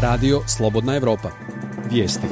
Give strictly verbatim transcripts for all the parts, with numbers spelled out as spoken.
Radio Slobodna Evropa. Vijesti.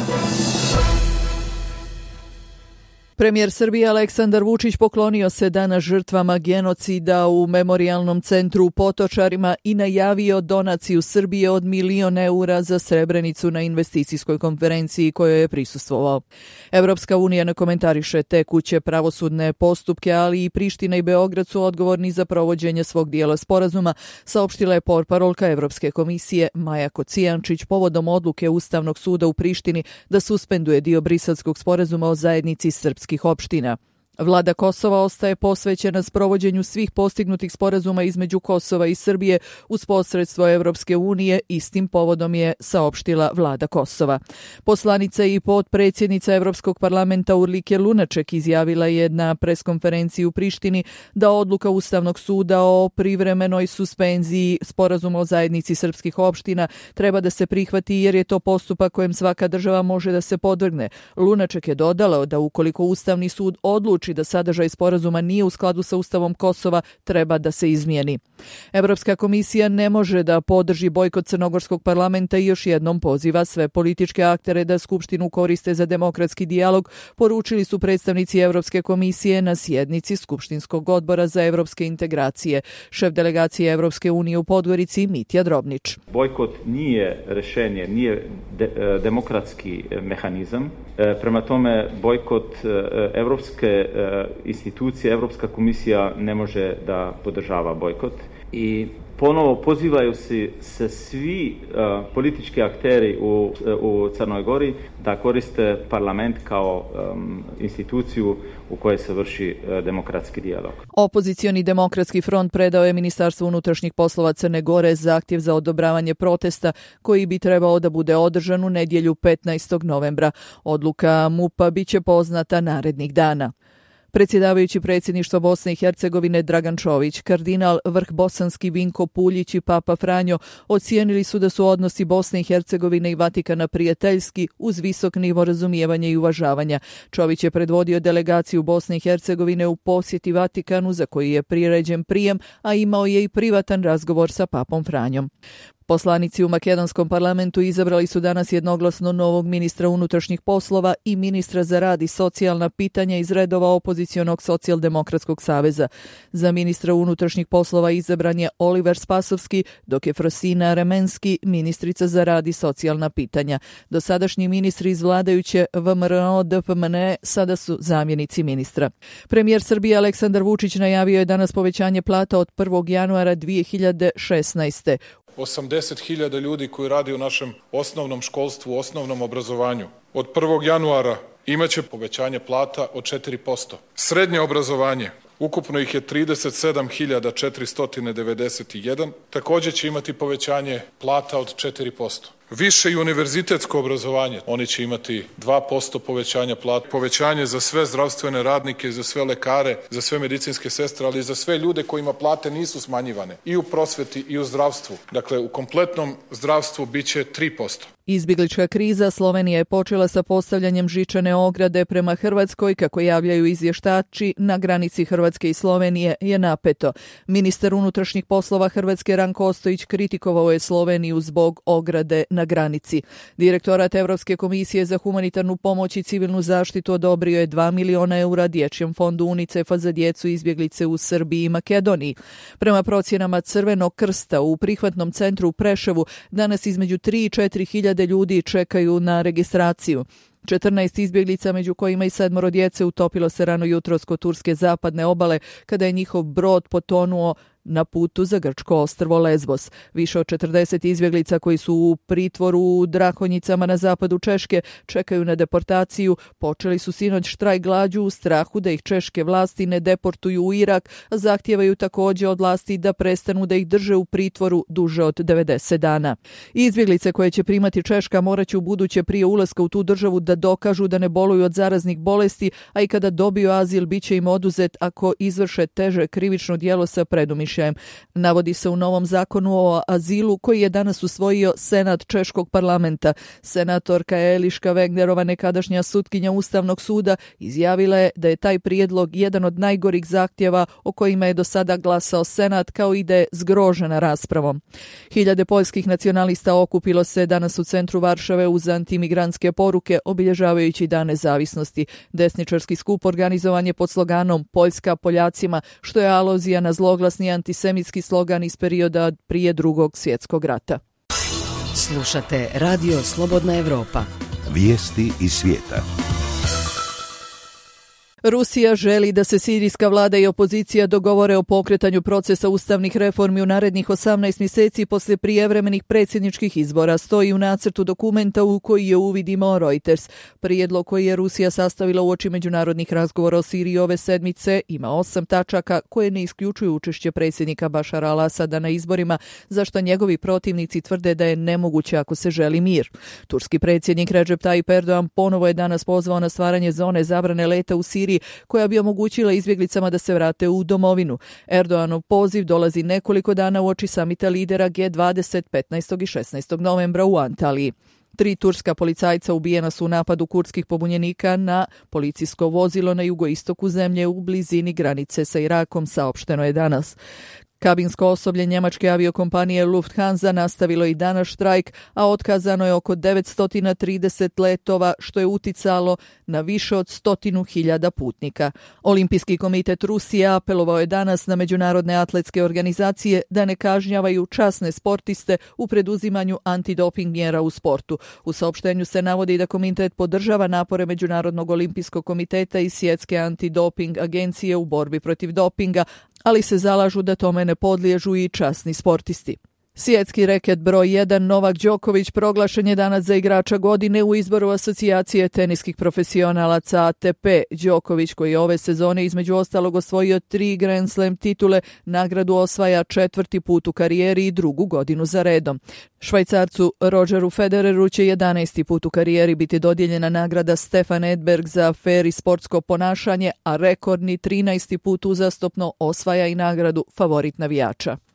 Premijer Srbije Aleksandar Vučić poklonio se danas žrtvama genocida u Memorijalnom centru u Potočarima i najavio donaciju Srbije od milion eura za Srebrenicu na investicijskoj konferenciji kojoj je prisustvovao. Evropska unija ne komentariše tekuće pravosudne postupke, ali i Priština i Beograd su odgovorni za provođenje svog dijela sporazuma, saopštila je portparolka Evropske komisije Maja Kocijančić povodom odluke Ustavnog suda u Prištini da suspenduje dio Briselskog sporazuma o zajednici srpskih opština. Vlada Kosova ostaje posvećena sprovođenju svih postignutih sporazuma između Kosova i Srbije uz posredstvo Evropske unije, istim povodom je saopštila vlada Kosova. Poslanica i potpredsjednica Evropskog parlamenta Urlike Lunaček izjavila je na preskonferenciji u Prištini da odluka Ustavnog suda o privremenoj suspenziji sporazuma o zajednici srpskih opština treba da se prihvati jer je to postupak kojem svaka država može da se podvrgne. Lunaček je dodala da ukoliko Ustavni sud odluči da sadržaj sporazuma nije u skladu sa Ustavom Kosova, treba da se izmijeni. Evropska komisija ne može da podrži bojkot Crnogorskog parlamenta i još jednom poziva sve političke aktere da Skupštinu koriste za demokratski dijalog, poručili su predstavnici Evropske komisije na sjednici Skupštinskog odbora za evropske integracije. Šef delegacije Evropske unije u Podgorici Mitja Drobnić. Bojkot nije rešenje, nije de, demokratski mehanizam. Prema tome, bojkot Evropske institucije, Evropska komisija ne može da podržava bojkot. I ponovo pozivaju se, se svi uh, politički akteri u, u Crnoj Gori da koriste parlament kao um, instituciju u kojoj se vrši uh, demokratski dijalog. Opozicioni demokratski front predao je Ministarstvu unutrašnjih poslova Crne Gore zahtjev za odobravanje protesta koji bi trebao da bude održan u nedjelju petnaestog novembra. Odluka MUP-a biće poznata narednih dana. Predsjedavajući predsjedništva Bosne i Hercegovine Dragan Čović, kardinal vrh bosanski Vinko Puljić i Papa Franjo ocijenili su da su odnosi Bosne i Hercegovine i Vatikana prijateljski uz visok nivo razumijevanja i uvažavanja. Čović je predvodio delegaciju Bosne i Hercegovine u posjeti Vatikanu za koji je priređen prijem, a imao je i privatan razgovor sa Papom Franjom. Poslanici u makedonskom parlamentu izabrali su danas jednoglasno novog ministra unutrašnjih poslova i ministra za rad i socijalna pitanja iz redova opozicionog socijaldemokratskog saveza. Za ministra unutrašnjih poslova izabran je Oliver Spasovski, dok je Frosina Remenski ministrica za rad i socijalna pitanja. Dosadašnji ministri iz vladajuće V M R O D P M N E sada su zamjenici ministra. Premijer Srbije Aleksandar Vučić najavio je danas povećanje plata od prvog januara dvije hiljade šesnaeste. osamdeset hiljada ljudi koji radi u našem osnovnom školstvu, osnovnom obrazovanju. Od prvog januara imaće povećanje plata od četiri posto. Srednje obrazovanje, ukupno ih je trideset sedam hiljada četiristo devedeset jedan, također će imati povećanje plata od četiri posto. Više i univerzitetsko obrazovanje, oni će imati dva posto povećanja plata, povećanje za sve zdravstvene radnike, za sve lekare, za sve medicinske sestre, ali i za sve ljude kojima plate nisu smanjivane, i u prosveti i u zdravstvu. Dakle, u kompletnom zdravstvu biće tri posto. Izbjeglička kriza Slovenija je počela sa postavljanjem žičane ograde prema Hrvatskoj, kako javljaju izvještači na granici Hrvatske i Slovenije je napeto. Ministar unutrašnjih poslova Hrvatske Ranko Ostojić kritikovao je Sloveniju zbog ograde na granici. Direktorat Evropske komisije za humanitarnu pomoć i civilnu zaštitu odobrio je dva miliona eura dječjem fondu UNICEF-a za djecu izbjeglice u Srbiji i Makedoniji. Prema procjenama Crvenog krsta u prihvatnom centru u Preševu danas između tri i četiri hiljade ljudi čekaju na registraciju. četrnaest izbjeglica, među kojima i sedmoro djece, utopilo se rano jutros kod turske zapadne obale kada je njihov brod potonuo na putu za grčko ostrvo Lezbos. Više od četrdeset izbjeglica koji su u pritvoru u Drahonjicama na zapadu Češke čekaju na deportaciju. Počeli su sinoć štrajk glađu u strahu da ih češke vlasti ne deportuju u Irak, a zahtijevaju također od vlasti da prestanu da ih drže u pritvoru duže od devedeset dana. Izbjeglice koje će primati Češka morat će u buduće prije ulaska u tu državu da dokažu da ne boluju od zaraznih bolesti, a i kada dobiju azil bit će im oduzet ako izvrše teže krivično djelo sa predumišljajem pokušajem. Navodi se u novom zakonu o azilu koji je danas usvojio Senat Češkog parlamenta. Senatorka Eliška Wegnerova, nekadašnja sutkinja Ustavnog suda, izjavila je da je taj prijedlog jedan od najgorih zahtjeva o kojima je do sada glasao Senat, kao i da je zgrožena raspravom. Hiljade poljskih nacionalista okupilo se danas u centru Varšave uz antimigrantske poruke, obilježavajući Dan nezavisnosti. Desničarski skup organizovan je pod sloganom Poljska Poljacima, što je aluzija na zloglasni antisemitski slogan iz perioda prije Drugog svjetskog rata. Slušate Radio Slobodna Evropa. Vijesti iz svijeta. Rusija želi da se sirijska vlada i opozicija dogovore o pokretanju procesa ustavnih reformi u narednih osamnaest mjeseci poslije prijevremenih predsjedničkih izbora, stoji u nacrtu dokumenta u koji je uvid imao Reuters. Prijedlog koji je Rusija sastavila uoči međunarodnih razgovora o Siriji ove sedmice ima osam tačaka koje ne isključuju učešće predsjednika Bašara al-Asada na izborima, za što njegovi protivnici tvrde da je nemoguće ako se želi mir. Turski predsjednik Recep Tayyip Erdogan ponovo je danas pozvao na stvaranje zone zabrane leta u Siriji koja bi omogućila izbjeglicama da se vrate u domovinu. Erdoganov poziv dolazi nekoliko dana uoči samita lidera G dvadeset petnaestog i šesnaestog novembra u Antaliji. Tri turska policajca ubijena su u napadu kurdskih pobunjenika na policijsko vozilo na jugoistoku zemlje u blizini granice sa Irakom, saopšteno je danas. Kabinsko osoblje njemačke aviokompanije Lufthansa nastavilo i danas štrajk, a otkazano je oko devetsto trideset letova, što je uticalo na više od stotinu hiljada putnika. Olimpijski komitet Rusije apelovao je danas na međunarodne atletske organizacije da ne kažnjavaju časne sportiste u preduzimanju antidoping mjera u sportu. U saopštenju se navodi da komitet podržava napore Međunarodnog olimpijskog komiteta i Svjetske antidoping agencije u borbi protiv dopinga, ali se zalažu da tome ne podliježu i časni sportisti. Svjetski reket broj jedan Novak Đoković proglašen je danas za igrača godine u izboru asocijacije teniskih profesionalaca A T P. Đoković, koji je ove sezone između ostalog osvojio tri Grand Slam titule, nagradu osvaja četvrti put u karijeri i drugu godinu za redom. Švajcarcu Rogeru Federeru će jedanaesti put u karijeri biti dodijeljena nagrada Stefan Edberg za fer i sportsko ponašanje, a rekordni trinaesti put uzastopno osvaja i nagradu favorit navijača.